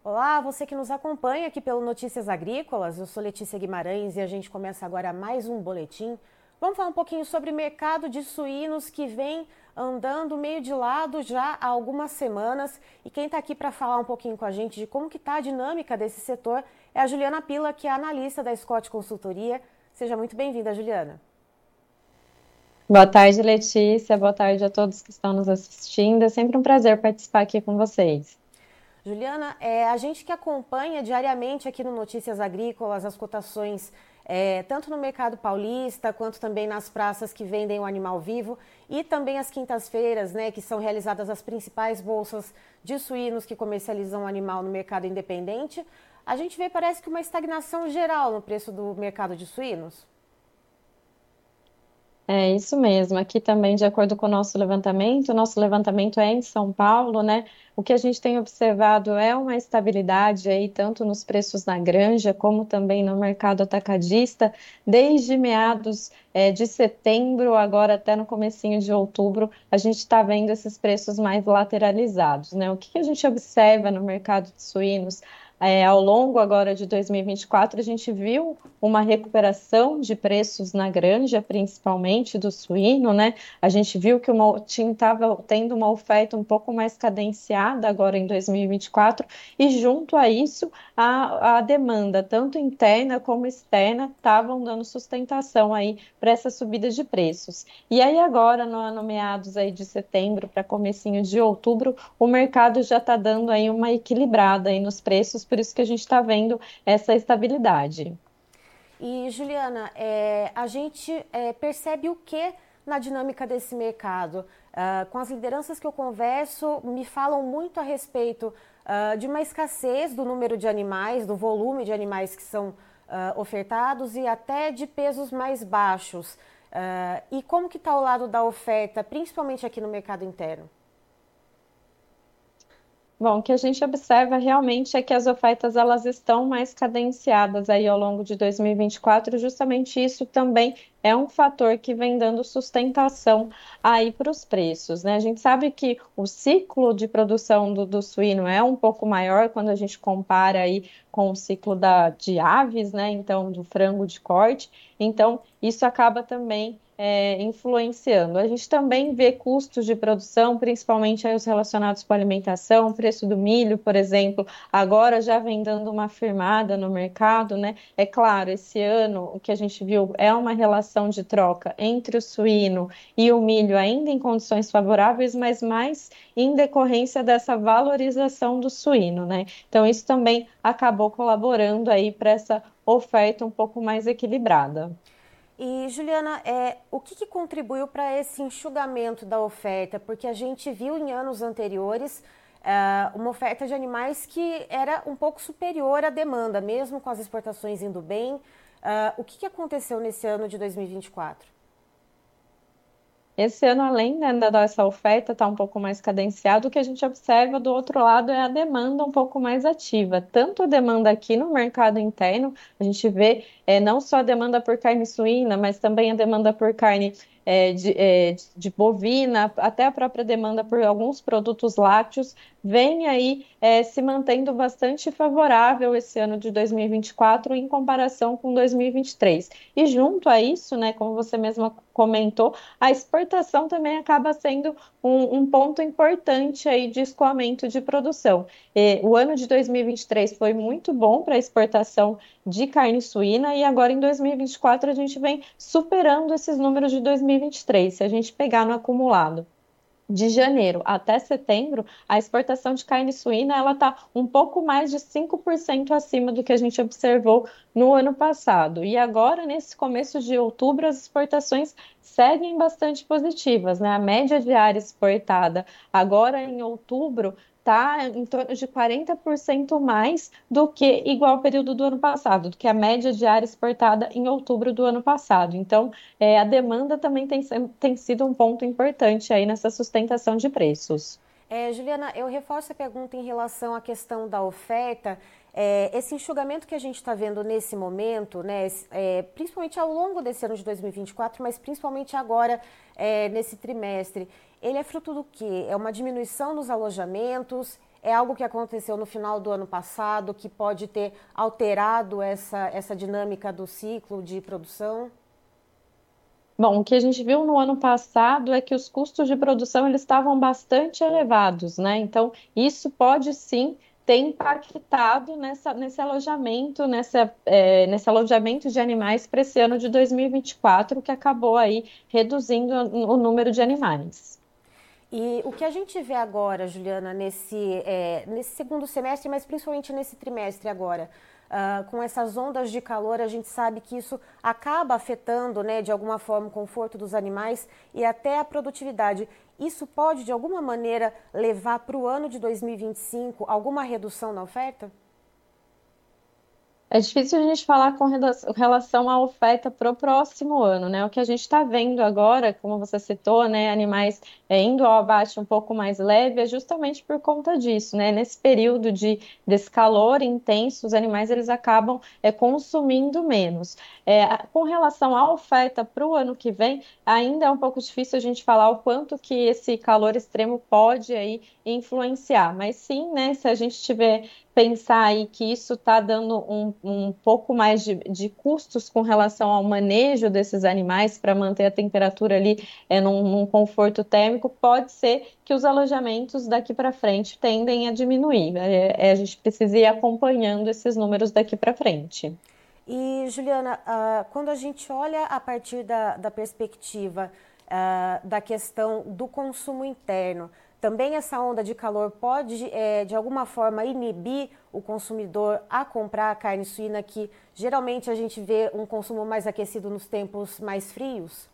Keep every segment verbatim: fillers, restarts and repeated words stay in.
Olá, você que nos acompanha aqui pelo Notícias Agrícolas, eu sou Letícia Guimarães e a gente começa agora mais um boletim. Vamos falar um pouquinho sobre o mercado de suínos que vem andando meio de lado já há algumas semanas. E quem está aqui para falar um pouquinho com a gente de como que está a dinâmica desse setor é a Juliana Pila, que é analista da Scott Consultoria. Seja muito bem-vinda, Juliana. Boa tarde, Letícia. Boa tarde a todos que estão nos assistindo. É sempre um prazer participar aqui com vocês. Juliana, é, a gente que acompanha diariamente aqui no Notícias Agrícolas as cotações, é, tanto no mercado paulista, quanto também nas praças que vendem o animal vivo, e também as quintas-feiras, né, que são realizadas as principais bolsas de suínos que comercializam o animal no mercado independente, a gente vê, parece que uma estagnação geral no preço do mercado de suínos. É isso mesmo. Aqui também, de acordo com o nosso levantamento, o nosso levantamento é em São Paulo, né? O que a gente tem observado é uma estabilidade aí, tanto nos preços na granja, como também no mercado atacadista, desde meados, é, de setembro, agora até no comecinho de outubro, a gente está vendo esses preços mais lateralizados, né? O que que a gente observa no mercado de suínos? É, ao longo agora de dois mil e vinte e quatro, a gente viu uma recuperação de preços na granja, principalmente do suíno, né? A gente viu que o maltim estava tendo uma oferta um pouco mais cadenciada agora em dois mil e vinte e quatro, e junto a isso, a, a demanda, tanto interna como externa, estavam dando sustentação aí para essa subida de preços. E aí agora, no ano meados aí de setembro para comecinho de outubro, o mercado já está dando aí uma equilibrada aí nos preços, por isso que a gente está vendo essa estabilidade. E, Juliana, é, a gente é, percebe o que na dinâmica desse mercado? Uh, com as lideranças que eu converso, me falam muito a respeito uh, de uma escassez do número de animais, do volume de animais que são uh, ofertados e até de pesos mais baixos. Uh, e como que está o lado da oferta, principalmente aqui no mercado interno? Bom, o que a gente observa realmente é que as ofertas elas estão mais cadenciadas aí ao longo de dois mil e vinte e quatro, justamente isso também é um fator que vem dando sustentação aí para os preços, né? A gente sabe que o ciclo de produção do, do suíno é um pouco maior quando a gente compara aí com o ciclo da, de aves, né? Então, do frango de corte. Então, isso acaba também é, influenciando. A gente também vê custos de produção, principalmente aí os relacionados com alimentação, o preço do milho, por exemplo, agora já vem dando uma firmada no mercado, né? É claro, esse ano o que a gente viu é uma relação de troca entre o suíno e o milho ainda em condições favoráveis, mas mais em decorrência dessa valorização do suíno, né? Então isso também acabou colaborando aí para essa oferta um pouco mais equilibrada. E, Juliana, é, o que, que contribuiu para esse enxugamento da oferta? Porque a gente viu em anos anteriores é, uma oferta de animais que era um pouco superior à demanda, mesmo com as exportações indo bem. É, o que, que aconteceu nesse ano de dois mil e vinte e quatro? Esse ano, além, né, da dessa oferta estar um pouco mais cadenciado, o que a gente observa do outro lado é a demanda um pouco mais ativa. Tanto a demanda aqui no mercado interno, a gente vê é, não só a demanda por carne suína, mas também a demanda por carne é, de, é, de bovina, até a própria demanda por alguns produtos lácteos, vem aí é, se mantendo bastante favorável esse ano de dois mil e vinte e quatro em comparação com dois mil e vinte e três. E junto a isso, né, como você mesma comentou, a exportação também acaba sendo um, um ponto importante aí de escoamento de produção. E, o ano de dois mil e vinte e três foi muito bom para a exportação de carne suína e agora em dois mil e vinte e quatro a gente vem superando esses números de dois mil e vinte e três, se a gente pegar no acumulado de janeiro até setembro, a exportação de carne suína ela está um pouco mais de cinco por cento acima do que a gente observou no ano passado. E agora, nesse começo de outubro, as exportações seguem bastante positivas, né? A média diária exportada agora em outubro está em torno de quarenta por cento mais do que igual período do ano passado, do que a média diária exportada em outubro do ano passado. Então, é, a demanda também tem, tem sido um ponto importante aí nessa sustentação de preços. É, Juliana, eu reforço a pergunta em relação à questão da oferta. É, esse enxugamento que a gente está vendo nesse momento, né, é, principalmente ao longo desse ano de dois mil e vinte e quatro, mas principalmente agora é, nesse trimestre, ele é fruto do quê? É uma diminuição nos alojamentos? É algo que aconteceu no final do ano passado, que pode ter alterado essa, essa dinâmica do ciclo de produção? Bom, o que a gente viu no ano passado é que os custos de produção eles estavam bastante elevados, né? Então, isso pode sim ter impactado nessa, nesse alojamento, nessa, é, nesse alojamento de animais para esse ano de dois mil e vinte e quatro, que acabou aí reduzindo o número de animais. E o que a gente vê agora, Juliana, nesse, é, nesse segundo semestre, mas principalmente nesse trimestre agora, uh, com essas ondas de calor, a gente sabe que isso acaba afetando, né, de alguma forma, o conforto dos animais e até a produtividade. Isso pode, de alguma maneira, levar para o ano de dois mil e vinte e cinco alguma redução na oferta? É difícil a gente falar com rela- relação à oferta para o próximo ano, né? O que a gente está vendo agora, como você citou, né, animais é, indo ao abate um pouco mais leve, é justamente por conta disso, né? Nesse período de desse calor intenso, os animais eles acabam é, consumindo menos. É, a- com relação à oferta para o ano que vem, ainda é um pouco difícil a gente falar o quanto que esse calor extremo pode aí influenciar, mas sim, né? Se a gente tiver pensar aí que isso está dando um, um pouco mais de, de custos com relação ao manejo desses animais para manter a temperatura ali é, num, num conforto térmico, pode ser que os alojamentos daqui para frente tendem a diminuir. É, é, a gente precisa ir acompanhando esses números daqui para frente. E, Juliana, ah, quando a gente olha a partir da, da perspectiva ah, da questão do consumo interno, também essa onda de calor pode, eh, de alguma forma, inibir o consumidor a comprar a carne suína, que geralmente a gente vê um consumo mais aquecido nos tempos mais frios?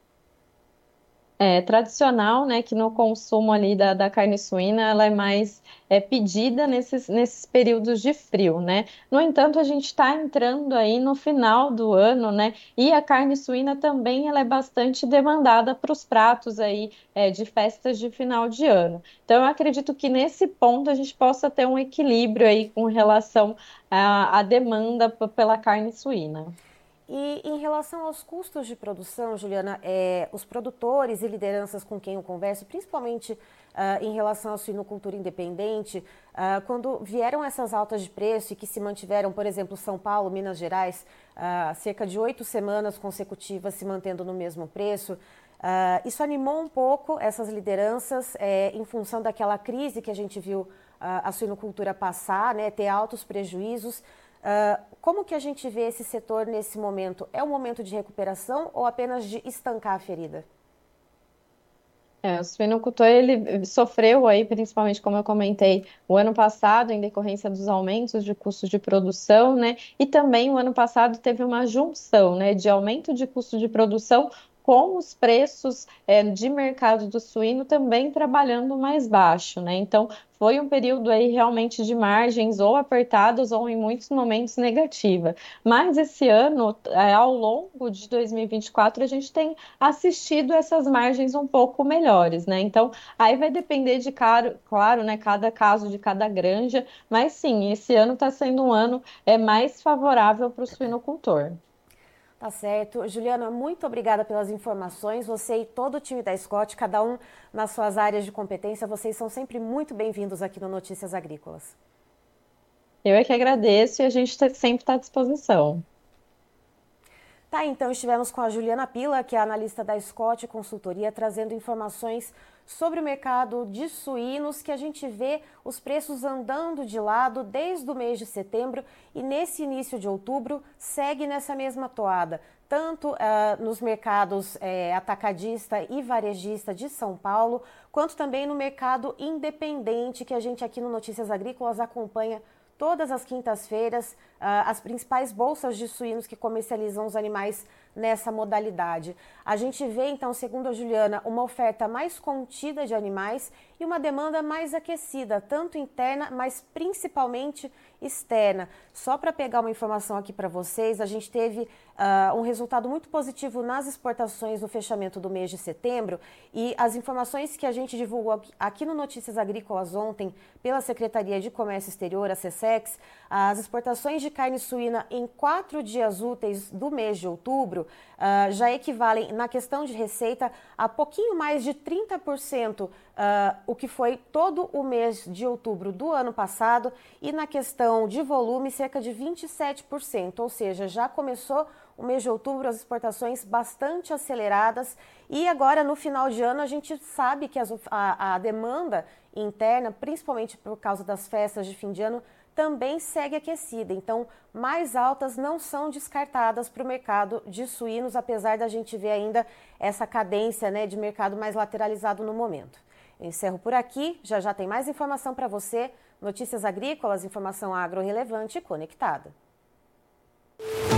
É tradicional, né, que no consumo ali da, da carne suína ela é mais é, pedida nesses, nesses períodos de frio, né? No entanto, a gente está entrando aí no final do ano, né? E a carne suína também ela é bastante demandada para os pratos aí é, de festas de final de ano. Então, eu acredito que nesse ponto a gente possa ter um equilíbrio aí com relação à, à demanda p- pela carne suína. E em relação aos custos de produção, Juliana, é, os produtores e lideranças com quem eu converso, principalmente ah, em relação à suinocultura independente, ah, quando vieram essas altas de preço e que se mantiveram, por exemplo, São Paulo, Minas Gerais, ah, cerca de oito semanas consecutivas se mantendo no mesmo preço, ah, isso animou um pouco essas lideranças é, em função daquela crise que a gente viu ah, a suinocultura passar, né, ter altos prejuízos. Uh, como que a gente vê esse setor nesse momento? É um momento de recuperação ou apenas de estancar a ferida? É, o suinocultor ele sofreu aí, principalmente como eu comentei, o ano passado, em decorrência dos aumentos de custos de produção, né? E também o ano passado teve uma junção, né, de aumento de custo de produção com os preços é, de mercado do suíno também trabalhando mais baixo, né? Então foi um período aí realmente de margens ou apertadas ou em muitos momentos negativa. Mas esse ano, é, ao longo de dois mil e vinte e quatro, a gente tem assistido essas margens um pouco melhores, né? Então, aí vai depender de, caro, claro, né, cada caso de cada granja, mas sim, esse ano está sendo um ano é, mais favorável para o suinocultor. Tá certo. Juliana, muito obrigada pelas informações. Você e todo o time da Scott, cada um nas suas áreas de competência, vocês são sempre muito bem-vindos aqui no Notícias Agrícolas. Eu é que agradeço e a gente tá- sempre está à disposição. Tá, então estivemos com a Juliana Pila, que é analista da Scott Consultoria, trazendo informações sobre o mercado de suínos, que a gente vê os preços andando de lado desde o mês de setembro e nesse início de outubro segue nessa mesma toada, tanto uh, nos mercados eh, atacadista e varejista de São Paulo, quanto também no mercado independente que a gente aqui no Notícias Agrícolas acompanha todas as quintas-feiras, uh, as principais bolsas de suínos que comercializam os animais nessa modalidade. A gente vê, então, segundo a Juliana, uma oferta mais contida de animais e uma demanda mais aquecida, tanto interna, mas principalmente externa. Só para pegar uma informação aqui para vocês, a gente teve uh, um resultado muito positivo nas exportações no fechamento do mês de setembro e as informações que a gente divulgou aqui no Notícias Agrícolas ontem pela Secretaria de Comércio Exterior, a SESEX, as exportações de carne suína em quatro dias úteis do mês de outubro uh, já equivalem, na questão de receita, a pouquinho mais de trinta por cento uh, o que foi todo o mês de outubro do ano passado, e na questão de volume, cerca de vinte e sete por cento, ou seja, já começou o mês de outubro, as exportações bastante aceleradas, e agora no final de ano a gente sabe que as, a, a demanda interna, principalmente por causa das festas de fim de ano, também segue aquecida. Então, mais altas não são descartadas para o mercado de suínos, apesar da gente ver ainda essa cadência, né, de mercado mais lateralizado no momento. Eu encerro por aqui, já já tem mais informação para você, notícias agrícolas, informação agro relevante e conectada.